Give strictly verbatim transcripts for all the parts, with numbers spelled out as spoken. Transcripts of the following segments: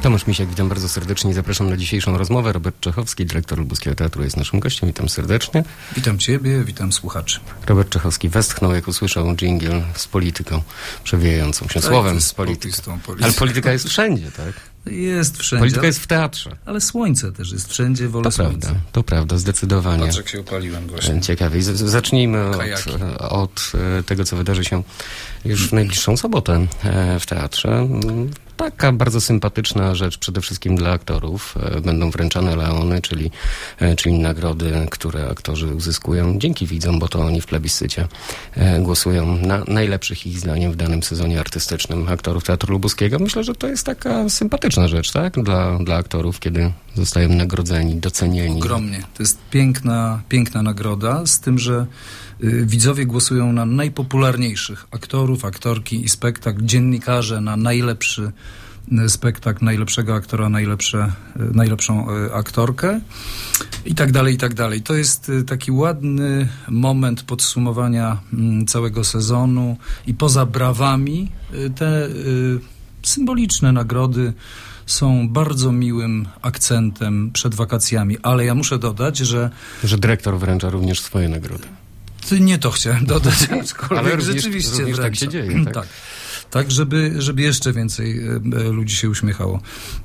Tomasz Misiak, witam bardzo serdecznie i zapraszam na dzisiejszą rozmowę. Robert Czechowski, dyrektor Lubuskiego Teatru, jest naszym gościem. Witam serdecznie. Witam Ciebie, witam słuchaczy. Robert Czechowski westchnął, jak usłyszał dżingiel z polityką, przewijającą się tak, słowem z polityką. Ale polityka jest wszędzie, tak? Jest wszędzie. Polityka jest w teatrze. Ale słońce też jest wszędzie, wolę To słońca. prawda, to prawda, zdecydowanie. Patrz, jak się opaliłem właśnie. Ciekawie. Z- zacznijmy od, od tego, co wydarzy się już w najbliższą sobotę w teatrze. Taka bardzo sympatyczna rzecz przede wszystkim dla aktorów. Będą wręczane Leony, czyli, czyli nagrody, które aktorzy uzyskują dzięki widzom, bo to oni w plebiscycie głosują na najlepszych ich zdaniem w danym sezonie artystycznym aktorów Teatru Lubuskiego. Myślę, że to jest taka sympatyczna rzecz, tak? Dla, dla aktorów, kiedy zostają nagrodzeni, docenieni. Ogromnie. To jest piękna, piękna nagroda, z tym, że y, widzowie głosują na najpopularniejszych aktorów, aktorki i spektakl, dziennikarze na najlepszy spektakl, najlepszego aktora, najlepsze, najlepszą y, aktorkę i tak dalej, i tak dalej. To jest y, taki ładny moment podsumowania y, całego sezonu i poza brawami y, te y, symboliczne nagrody są bardzo miłym akcentem przed wakacjami, ale ja muszę dodać, że... Że dyrektor wręcza również swoje nagrody. Nie to chciałem dodać, aczkolwiek ale również, rzeczywiście również tak się dzieje, tak? tak. Tak, żeby, żeby jeszcze więcej ludzi się uśmiechało.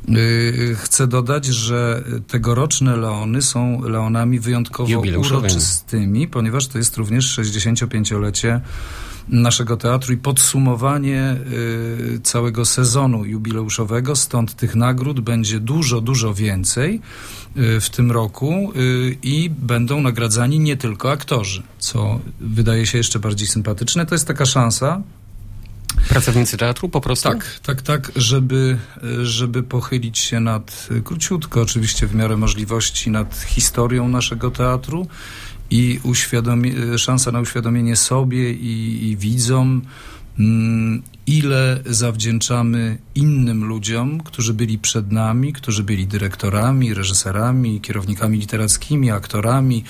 Chcę dodać, że tegoroczne Leony są Leonami wyjątkowo uroczystymi, ponieważ to jest również sześćdziesięciopięciolecie naszego teatru i podsumowanie y, całego sezonu jubileuszowego, stąd tych nagród będzie dużo, dużo więcej y, w tym roku y, i będą nagradzani nie tylko aktorzy, co wydaje się jeszcze bardziej sympatyczne. To jest taka szansa. Pracownicy teatru po prostu? Tak, tak, tak, żeby, żeby pochylić się nad, króciutko oczywiście w miarę możliwości, nad historią naszego teatru i uświadomi- szansa na uświadomienie sobie i, i widzom, mm, ile zawdzięczamy innym ludziom, którzy byli przed nami, którzy byli dyrektorami, reżyserami, kierownikami literackimi, aktorami,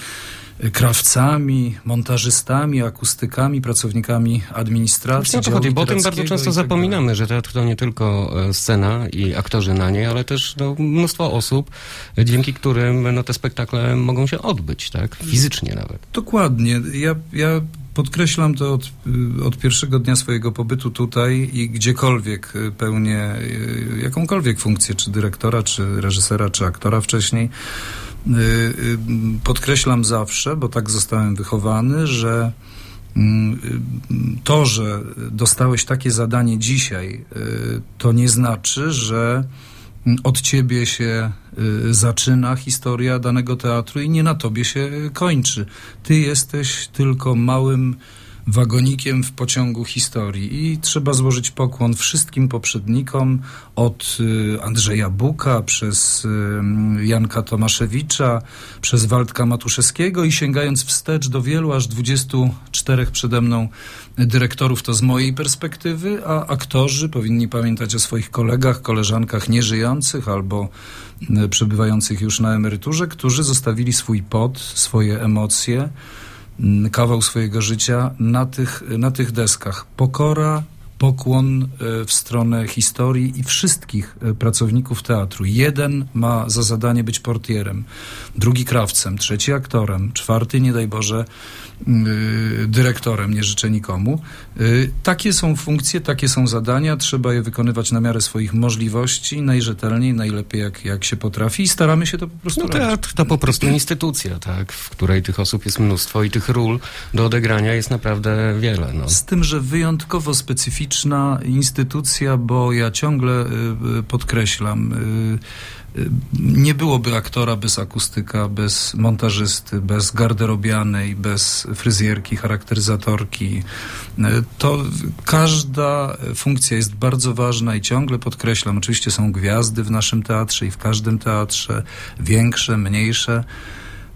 krawcami, montażystami, akustykami, pracownikami administracji. To chodzi, bo o tym bardzo często tak zapominamy, dalej. Że teatr to nie tylko scena i aktorzy na niej, ale też no, mnóstwo osób, dzięki którym no, te spektakle mogą się odbyć, tak? Fizycznie nawet. Dokładnie. Ja, ja podkreślam to od, od pierwszego dnia swojego pobytu tutaj i gdziekolwiek pełnię jakąkolwiek funkcję, czy dyrektora, czy reżysera, czy aktora wcześniej. Podkreślam zawsze, bo tak zostałem wychowany, że to, że dostałeś takie zadanie dzisiaj, to nie znaczy, że od ciebie się zaczyna historia danego teatru i nie na tobie się kończy. Ty jesteś tylko małym wagonikiem w pociągu historii i trzeba złożyć pokłon wszystkim poprzednikom, od Andrzeja Buka, przez Janka Tomaszewicza, przez Waldka Matuszewskiego i sięgając wstecz do wielu, aż dwudziestu czterech przede mną dyrektorów, to z mojej perspektywy, a aktorzy powinni pamiętać o swoich kolegach, koleżankach nieżyjących albo przebywających już na emeryturze, którzy zostawili swój pot, swoje emocje, kawał swojego życia na tych, na tych deskach. Pokora, pokłon w stronę historii i wszystkich pracowników teatru. Jeden ma za zadanie być portierem, drugi krawcem, trzeci aktorem, czwarty, nie daj Boże, dyrektorem, nie życzę nikomu. Takie są funkcje, takie są zadania, trzeba je wykonywać na miarę swoich możliwości, najrzetelniej, najlepiej jak, jak się potrafi i staramy się to po prostu no robić. Teatr to po prostu instytucja, tak, w której tych osób jest mnóstwo i tych ról do odegrania jest naprawdę wiele. No. Z tym, że wyjątkowo specyficzna instytucja, bo ja ciągle y, podkreślam, y, nie byłoby aktora bez akustyka, bez montażysty, bez garderobianej, bez fryzjerki, charakteryzatorki. To każda funkcja jest bardzo ważna i ciągle podkreślam, oczywiście są gwiazdy w naszym teatrze i w każdym teatrze, większe, mniejsze.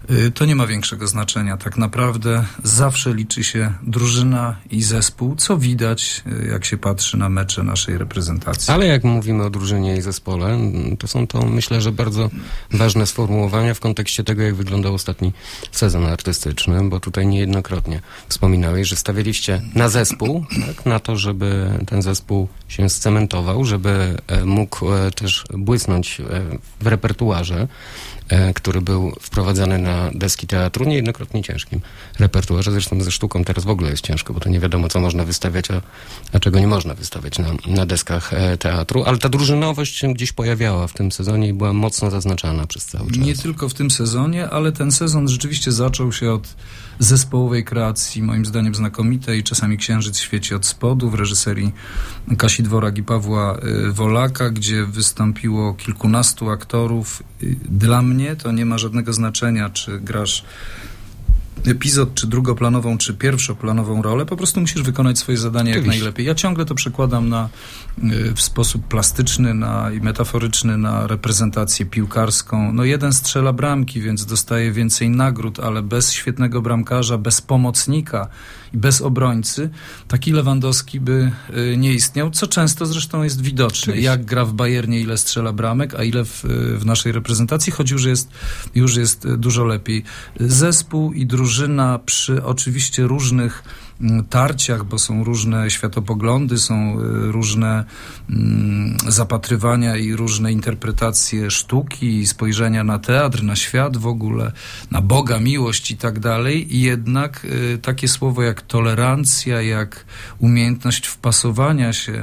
To nie ma większego znaczenia. Tak naprawdę zawsze liczy się drużyna i zespół, co widać, jak się patrzy na mecze naszej reprezentacji. Ale jak mówimy o drużynie i zespole, to są to, myślę, że bardzo ważne sformułowania w kontekście tego, jak wyglądał ostatni sezon artystyczny, bo tutaj niejednokrotnie wspominałeś, że stawialiście na zespół, tak, na to, żeby ten zespół się scementował, żeby mógł też błysnąć w repertuarze, który był wprowadzany na deski teatru, niejednokrotnie ciężkim repertuarze. Zresztą ze sztuką teraz w ogóle jest ciężko, bo to nie wiadomo, co można wystawiać, a, a czego nie można wystawiać na, na deskach teatru. Ale ta drużynowość się gdzieś pojawiała w tym sezonie i była mocno zaznaczana przez cały czas. Nie tylko w tym sezonie, ale ten sezon rzeczywiście zaczął się od zespołowej kreacji, moim zdaniem znakomitej. Czasami Księżyc świeci od spodu w reżyserii Kasi Dworak i Pawła Wolaka, gdzie wystąpiło kilkunastu aktorów. Dla mnie to nie ma żadnego znaczenia, czy grasz epizod, czy drugoplanową, czy pierwszoplanową rolę. Po prostu musisz wykonać swoje zadanie jak najlepiej. Ja ciągle to przekładam na, w sposób plastyczny na, i metaforyczny na reprezentację piłkarską. No jeden strzela bramki, więc dostaje więcej nagród, ale bez świetnego bramkarza, bez pomocnika i bez obrońcy taki Lewandowski by nie istniał, co często zresztą jest widoczne. Oczywiście. Jak gra w Bayernie, ile strzela bramek, a ile w, w naszej reprezentacji, choć już jest, już jest dużo lepiej. Zespół i drużyna przy oczywiście różnych tarciach, bo są różne światopoglądy, są różne mm, zapatrywania i różne interpretacje sztuki, spojrzenia na teatr, na świat w ogóle, na Boga, miłość i tak dalej. I jednak y, takie słowo jak tolerancja, jak umiejętność wpasowania się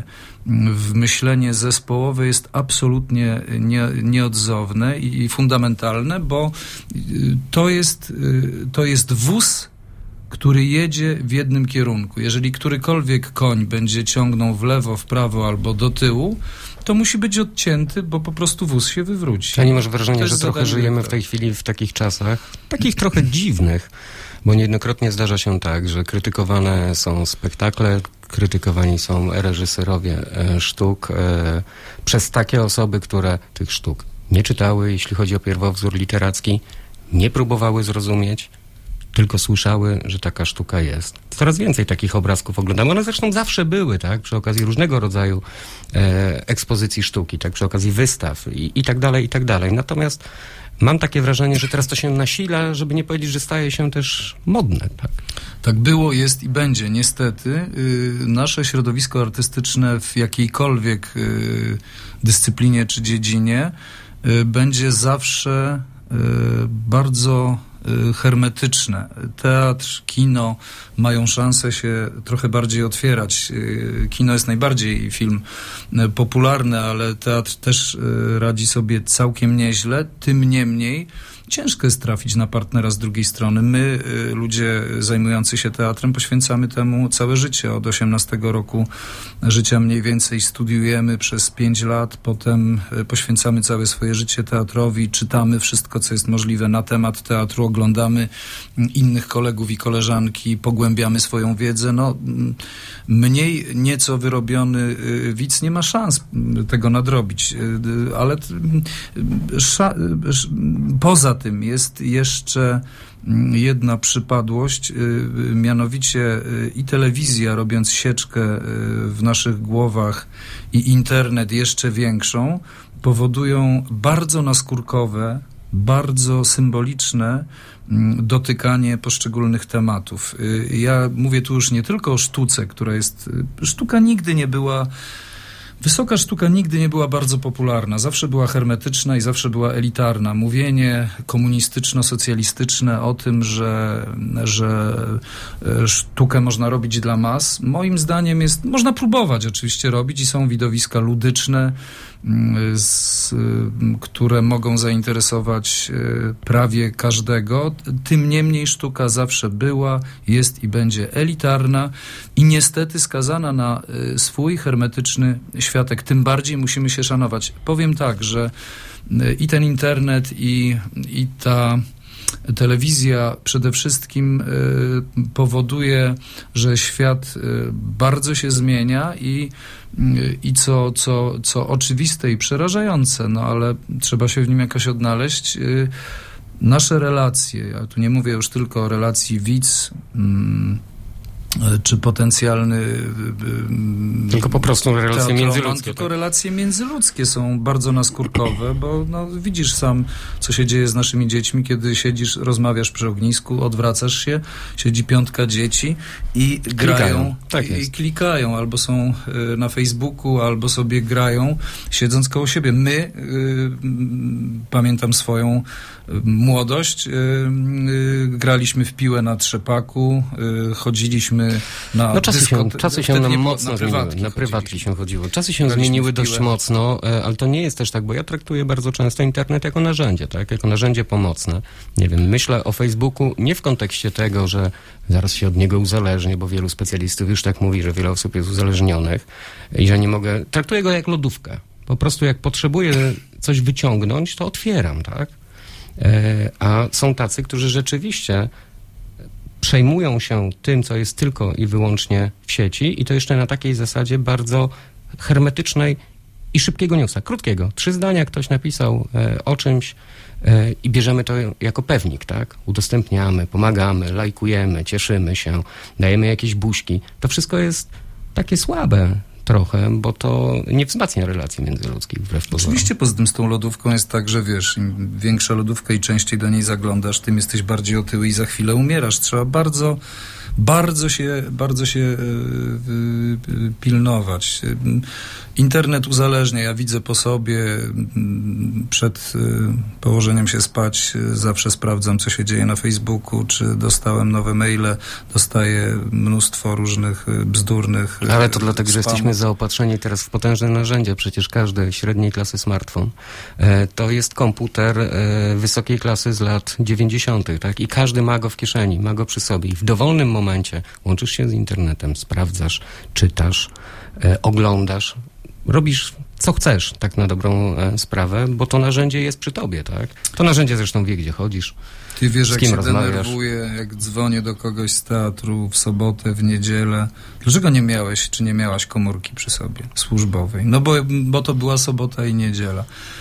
w myślenie zespołowe jest absolutnie nie, nieodzowne i, i fundamentalne, bo y, to jest, y, to jest wóz, który jedzie w jednym kierunku. Jeżeli którykolwiek koń będzie ciągnął w lewo, w prawo albo do tyłu, to musi być odcięty, bo po prostu wóz się wywróci. Ja nie masz wrażenia, że trochę żyjemy w tej chwili w takich czasach, takich trochę dziwnych, bo niejednokrotnie zdarza się tak, że krytykowane są spektakle, krytykowani są reżyserowie e, sztuk e, przez takie osoby, które tych sztuk nie czytały, jeśli chodzi o pierwowzór literacki, nie próbowały zrozumieć, tylko słyszały, że taka sztuka jest. Coraz więcej takich obrazków oglądamy. One zresztą zawsze były, tak, przy okazji różnego rodzaju e, ekspozycji sztuki, tak, przy okazji wystaw i, i tak dalej, i tak dalej. Natomiast mam takie wrażenie, że teraz to się nasila, żeby nie powiedzieć, że staje się też modne, tak. Tak było, jest i będzie. Niestety yy, nasze środowisko artystyczne w jakiejkolwiek yy, dyscyplinie czy dziedzinie yy, będzie zawsze yy, bardzo hermetyczne. Teatr, kino mają szansę się trochę bardziej otwierać. Kino jest najbardziej film popularny, ale teatr też radzi sobie całkiem nieźle. Tym niemniej ciężko jest trafić na partnera z drugiej strony. My, ludzie zajmujący się teatrem, poświęcamy temu całe życie. Od osiemnastego roku życia mniej więcej studiujemy przez pięć lat, potem poświęcamy całe swoje życie teatrowi, czytamy wszystko, co jest możliwe na temat teatru, oglądamy innych kolegów i koleżanki, pogłębiamy swoją wiedzę. No, mniej nieco wyrobiony widz nie ma szans tego nadrobić, ale poza tym jest jeszcze jedna przypadłość, mianowicie i telewizja, robiąc sieczkę w naszych głowach, i internet jeszcze większą, powodują bardzo naskórkowe, bardzo symboliczne dotykanie poszczególnych tematów. Ja mówię tu już nie tylko o sztuce, która jest... Sztuka nigdy nie była... Wysoka sztuka nigdy nie była bardzo popularna. Zawsze była hermetyczna i zawsze była elitarna. Mówienie komunistyczno-socjalistyczne o tym, że, że sztukę można robić dla mas, moim zdaniem jest... Można próbować oczywiście robić i są widowiska ludyczne, z, które mogą zainteresować prawie każdego. Tym niemniej sztuka zawsze była, jest i będzie elitarna i niestety skazana na swój hermetyczny światek. Tym bardziej musimy się szanować. Powiem tak, że i ten internet, i, i ta telewizja przede wszystkim y, powoduje, że świat y, bardzo się zmienia i, y, i co, co, co oczywiste i przerażające, no ale trzeba się w nim jakoś odnaleźć, y, nasze relacje, ja tu nie mówię już tylko o relacji widz, mm, czy potencjalny... Tylko po prostu relacje międzyludzkie. Tylko tak? relacje międzyludzkie są bardzo naskórkowe, bo no, widzisz sam, co się dzieje z naszymi dziećmi, kiedy siedzisz, rozmawiasz przy ognisku, odwracasz się, siedzi piątka dzieci i klikają. grają. Tak i, jest. I klikają, albo są y, na Facebooku, albo sobie grają, siedząc koło siebie. My, y, y, pamiętam swoją y, młodość, y, y, graliśmy w piłę na trzepaku, y, chodziliśmy na No czasy dyskot... się, czasy się nam mocno na zmieniły, prywatki na prywatki się chodziło. Czasy się Graliśmy zmieniły w dość piłę. mocno, ale to nie jest też tak, bo ja traktuję bardzo często internet jako narzędzie, tak? Jako narzędzie pomocne. Nie wiem, myślę o Facebooku nie w kontekście tego, że zaraz się od niego uzależnię, bo wielu specjalistów już tak mówi, że wiele osób jest uzależnionych i że nie mogę... Traktuję go jak lodówkę. Po prostu jak potrzebuję coś wyciągnąć, to otwieram, tak? E, a są tacy, którzy rzeczywiście przejmują się tym, co jest tylko i wyłącznie w sieci i to jeszcze na takiej zasadzie bardzo hermetycznej i szybkiego newsa, krótkiego. Trzy zdania ktoś napisał e, o czymś e, i bierzemy to jako pewnik, tak? Udostępniamy, pomagamy, lajkujemy, cieszymy się, dajemy jakieś buźki. To wszystko jest takie słabe trochę, bo to nie wzmacnia relacji międzyludzkich wbrew pozorom. Oczywiście poza tym z tą lodówką jest tak, że wiesz, im większa lodówka i częściej do niej zaglądasz, tym jesteś bardziej otyły i za chwilę umierasz. Trzeba bardzo, bardzo się, bardzo się yy, yy, pilnować. Internet uzależnia. Ja widzę po sobie, yy, przed yy, położeniem się spać yy, zawsze sprawdzam, co się dzieje na Facebooku, czy dostałem nowe maile, dostaję mnóstwo różnych yy, bzdurnych yy, Ale to dlatego, że spamów. jesteśmy zaopatrzeni teraz w potężne narzędzie. Przecież każdy średniej klasy smartfon e, to jest komputer e, wysokiej klasy z lat dziewięćdziesiątych, tak? I każdy ma go w kieszeni, ma go przy sobie. I w dowolnym momencie łączysz się z internetem, sprawdzasz, czytasz, e, oglądasz, robisz co chcesz, tak na dobrą e, sprawę, bo to narzędzie jest przy tobie, tak? To narzędzie zresztą wie, gdzie chodzisz. Ty wiesz, z jak kim się rozmawiasz. denerwuję, jak dzwonię do kogoś z teatru w sobotę, w niedzielę. Dlaczego nie miałeś, czy nie miałaś komórki przy sobie służbowej? No bo, bo to była sobota i niedziela.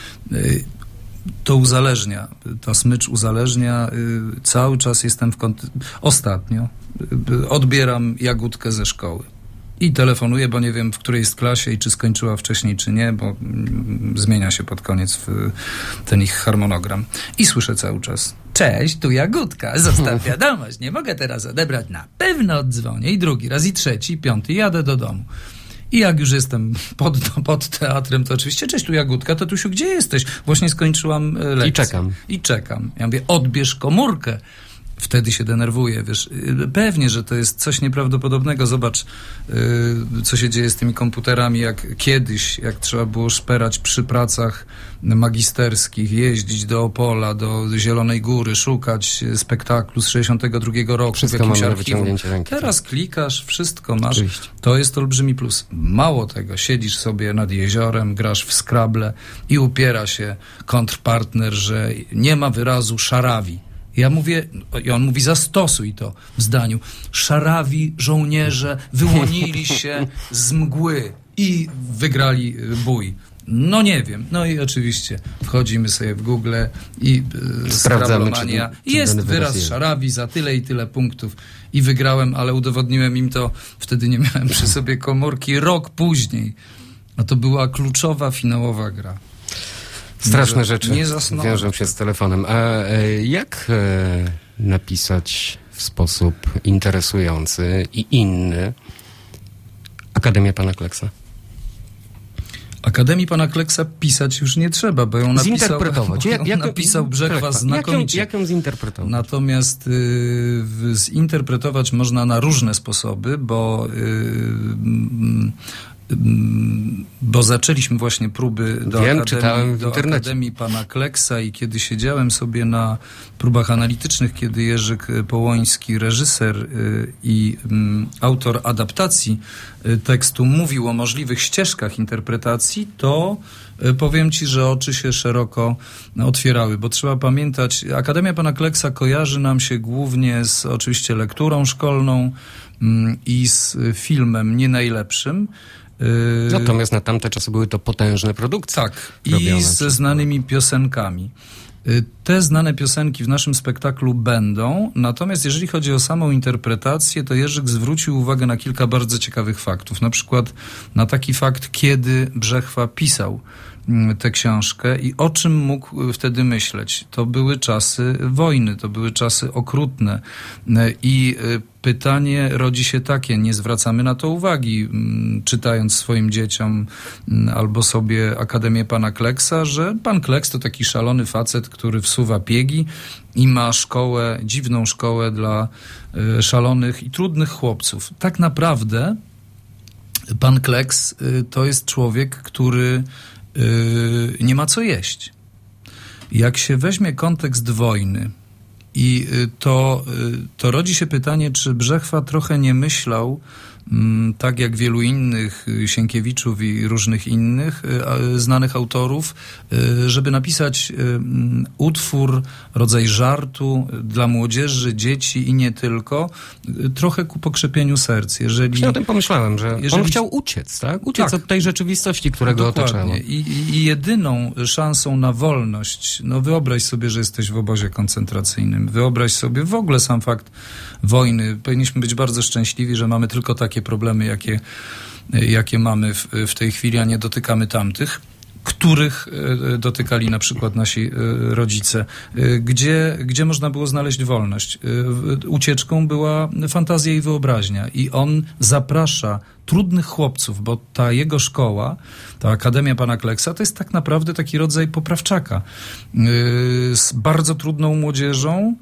To uzależnia. Ta smycz uzależnia. Cały czas jestem w kont... Ostatnio odbieram Jagódkę ze szkoły. I telefonuję, bo nie wiem, w której jest klasie i czy skończyła wcześniej, czy nie, bo mm, zmienia się pod koniec w, ten ich harmonogram. I słyszę cały czas: cześć, tu Jagódka, zostaw wiadomość, nie mogę teraz odebrać, na pewno oddzwonię. I drugi raz, i trzeci, i piąty, jadę do domu. I jak już jestem pod, pod teatrem, to oczywiście: cześć, tu Jagódka, Tatusiu, gdzie jesteś? Właśnie skończyłam lekcję. I czekam. I czekam. Ja mówię: odbierz komórkę. Wtedy się denerwuję, wiesz. Pewnie, że to jest coś nieprawdopodobnego. Zobacz, yy, co się dzieje z tymi komputerami, jak kiedyś, jak trzeba było szperać przy pracach magisterskich, jeździć do Opola, do Zielonej Góry, szukać spektaklu z sześćdziesiątego drugiego roku Wszystko w jakimś mamy na archiwum. wyciągnięcie ręki. Teraz klikasz, wszystko masz. Oczywiście. To jest olbrzymi plus. Mało tego, siedzisz sobie nad jeziorem, grasz w Scrabble i upiera się kontrpartner, że nie ma wyrazu szarawi. Ja mówię, i on mówi: zastosuj to w zdaniu. Szarawi żołnierze wyłonili się z mgły i wygrali bój. No nie wiem. No i oczywiście wchodzimy sobie w Google i yy, sprawdzamy, czy, czy jest wyraz jest. szarawi za tyle i tyle punktów. I wygrałem, ale udowodniłem im to, wtedy nie miałem przy sobie komórki, rok później. A to była kluczowa, finałowa gra. Straszne nie, rzeczy nie wiążą się z telefonem. A e, jak e, napisać w sposób interesujący i inny Akademię Pana Kleksa? Akademii Pana Kleksa pisać już nie trzeba, bo ją napisał, zinterpretować. bo ją Jak, jak, napisał Brzechwas znakomicie. Jak ją, jak ją zinterpretować? Natomiast y, zinterpretować można na różne sposoby, bo y, y, bo zaczęliśmy właśnie próby do, Wiem, Akademii, w do Akademii Pana Kleksa i kiedy siedziałem sobie na próbach analitycznych, kiedy Jerzyk Połoński, reżyser y, i y, autor adaptacji y, tekstu, mówił o możliwych ścieżkach interpretacji, to y, powiem ci, że oczy się szeroko otwierały, bo trzeba pamiętać, Akademia Pana Kleksa kojarzy nam się głównie z oczywiście lekturą szkolną y, i z filmem nie najlepszym. Natomiast na tamte czasy były to potężne produkcje. Tak, i ze znanymi piosenkami. Te znane piosenki w naszym spektaklu będą, natomiast jeżeli chodzi o samą interpretację, to Jerzyk zwrócił uwagę na kilka bardzo ciekawych faktów. Na przykład na taki fakt, kiedy Brzechwa pisał tę książkę i o czym mógł wtedy myśleć. To były czasy wojny, to były czasy okrutne i pytanie rodzi się takie, nie zwracamy na to uwagi, czytając swoim dzieciom albo sobie Akademię Pana Kleksa, że Pan Kleks to taki szalony facet, który wsuwa piegi i ma szkołę, dziwną szkołę dla szalonych i trudnych chłopców. Tak naprawdę Pan Kleks to jest człowiek, który nie ma co jeść. Jak się weźmie kontekst wojny i to, to rodzi się pytanie, czy Brzechwa trochę nie myślał, tak jak wielu innych, Sienkiewiczów i różnych innych znanych autorów, żeby napisać utwór, rodzaj żartu dla młodzieży, dzieci i nie tylko, trochę ku pokrzepieniu serc. Jeżeli, ja o tym pomyślałem, że jeżeli, on chciał uciec, tak? Uciec tak, od tej rzeczywistości, która go otaczała. I, I jedyną szansą na wolność, no wyobraź sobie, że jesteś w obozie koncentracyjnym, wyobraź sobie w ogóle sam fakt wojny. Powinniśmy być bardzo szczęśliwi, że mamy tylko takie problemy, jakie, jakie mamy w, w tej chwili, a nie dotykamy tamtych, których dotykali na przykład nasi rodzice. Gdzie, gdzie można było znaleźć wolność? Ucieczką była fantazja i wyobraźnia. I on zaprasza trudnych chłopców, bo ta jego szkoła, ta Akademia Pana Kleksa, to jest tak naprawdę taki rodzaj poprawczaka. Z bardzo trudną młodzieżą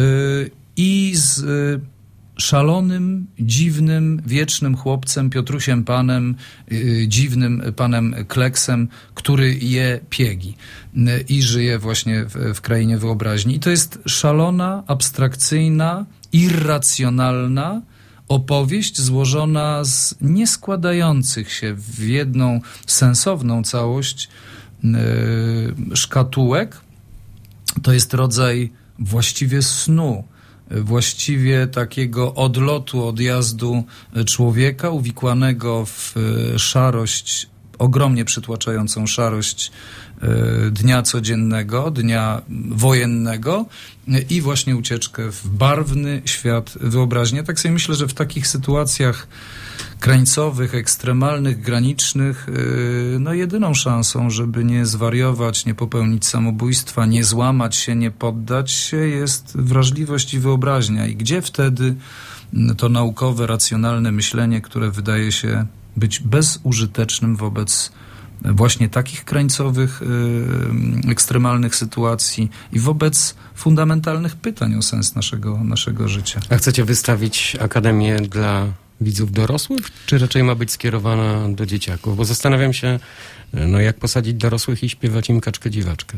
i z szalonym, dziwnym, wiecznym chłopcem, Piotrusiem Panem, yy, dziwnym Panem Kleksem, który je piegi yy, i żyje właśnie w, w krainie wyobraźni. I to jest szalona, abstrakcyjna, irracjonalna opowieść złożona z nieskładających się w jedną sensowną całość yy, szkatułek. To jest rodzaj właściwie snu, właściwie takiego odlotu, odjazdu człowieka uwikłanego w szarość, ogromnie przytłaczającą szarość dnia codziennego, dnia wojennego i właśnie ucieczkę w barwny świat wyobraźni. Tak sobie myślę, że w takich sytuacjach krańcowych, ekstremalnych, granicznych, no jedyną szansą, żeby nie zwariować, nie popełnić samobójstwa, nie złamać się, nie poddać się, jest wrażliwość i wyobraźnia. I gdzie wtedy to naukowe, racjonalne myślenie, które wydaje się być bezużytecznym wobec właśnie takich krańcowych, ekstremalnych sytuacji i wobec fundamentalnych pytań o sens naszego, naszego życia. A chcecie wystawić Akademię dla widzów dorosłych, czy raczej ma być skierowana do dzieciaków? Bo zastanawiam się, no jak posadzić dorosłych i śpiewać im kaczkę dziwaczkę.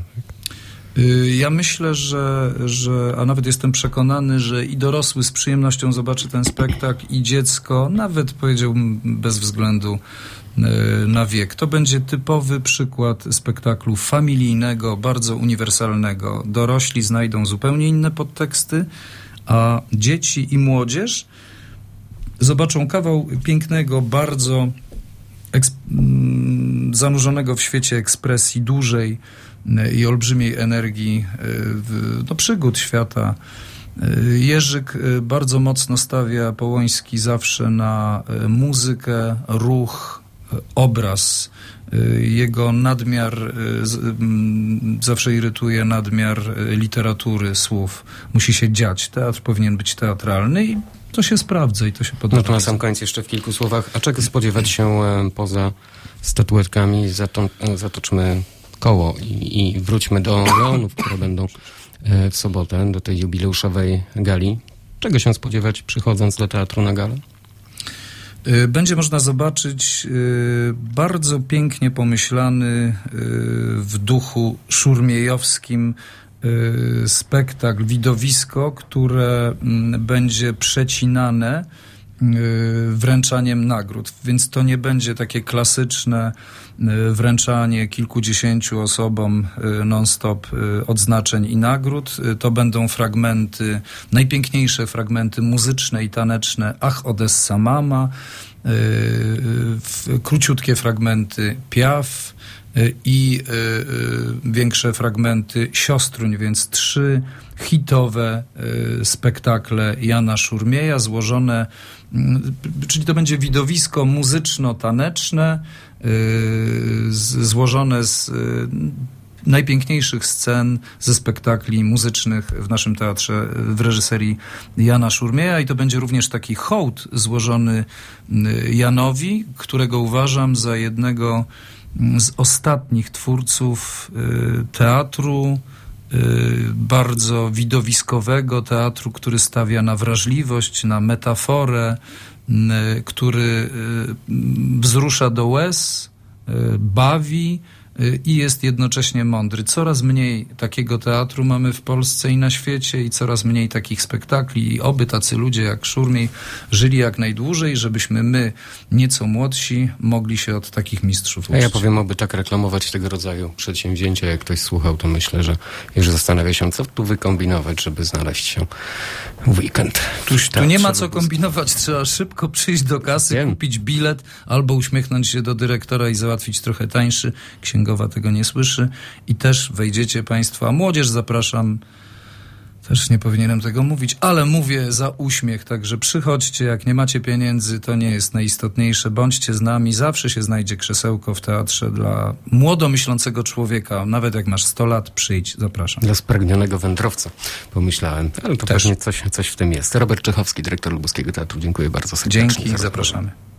Ja myślę, że, że, a nawet jestem przekonany, że i dorosły z przyjemnością zobaczy ten spektakl, i dziecko, nawet powiedziałbym bez względu na wiek. To będzie typowy przykład spektaklu familijnego, bardzo uniwersalnego. Dorośli znajdą zupełnie inne podteksty, a dzieci i młodzież zobaczą kawał pięknego, bardzo eks- zanurzonego w świecie ekspresji dużej i olbrzymiej energii do przygód świata. Jerzyk bardzo mocno stawia, Połoński, zawsze na muzykę, ruch, obraz. Jego nadmiar zawsze irytuje, nadmiar literatury, słów. Musi się dziać. Teatr powinien być teatralny i to się sprawdza i to się podoba. No to na sam koniec jeszcze w kilku słowach. A czego spodziewać się poza statuetkami? Zato, zatoczmy koło i, i wróćmy do Leonów, które będą w sobotę, do tej jubileuszowej gali. Czego się spodziewać, przychodząc do teatru na galę? Będzie można zobaczyć bardzo pięknie pomyślany w duchu szurmiejowskim spektakl, widowisko, które będzie przecinane wręczaniem nagród. Więc to nie będzie takie klasyczne wręczanie kilkudziesięciu osobom non-stop odznaczeń i nagród. To będą fragmenty, najpiękniejsze fragmenty muzyczne i taneczne Ach, Odessa Mama, króciutkie fragmenty Piaf, i większe fragmenty Siostruń, więc trzy hitowe spektakle Jana Szurmieja złożone, czyli to będzie widowisko muzyczno-taneczne złożone z najpiękniejszych scen ze spektakli muzycznych w naszym teatrze w reżyserii Jana Szurmieja i to będzie również taki hołd złożony Janowi, którego uważam za jednego z ostatnich twórców teatru, bardzo widowiskowego teatru, który stawia na wrażliwość, na metaforę, który wzrusza do łez, bawi i jest jednocześnie mądry. Coraz mniej takiego teatru mamy w Polsce i na świecie i coraz mniej takich spektakli i oby tacy ludzie jak Szurmiej żyli jak najdłużej, żebyśmy my, nieco młodsi, mogli się od takich mistrzów uczyć. A ja powiem, oby tak reklamować tego rodzaju przedsięwzięcia. Jak ktoś słuchał, to myślę, że już zastanawia się, co tu wykombinować, żeby znaleźć się w weekend. Tu, tu nie ma co kombinować, trzeba szybko przyjść do kasy, Wiem. kupić bilet albo uśmiechnąć się do dyrektora i załatwić trochę tańszy. Księgowa tego nie słyszy i też wejdziecie Państwo, a młodzież zapraszam, też nie powinienem tego mówić, ale mówię za uśmiech, także przychodźcie, jak nie macie pieniędzy, to nie jest najistotniejsze, bądźcie z nami, zawsze się znajdzie krzesełko w teatrze dla młodo myślącego człowieka, nawet jak masz sto lat, przyjdź, zapraszam. Dla spragnionego wędrowca, pomyślałem, ale to też. pewnie coś, coś w tym jest. Robert Czechowski, dyrektor Lubuskiego Teatru, dziękuję bardzo serdecznie. Dzięki, zapraszamy.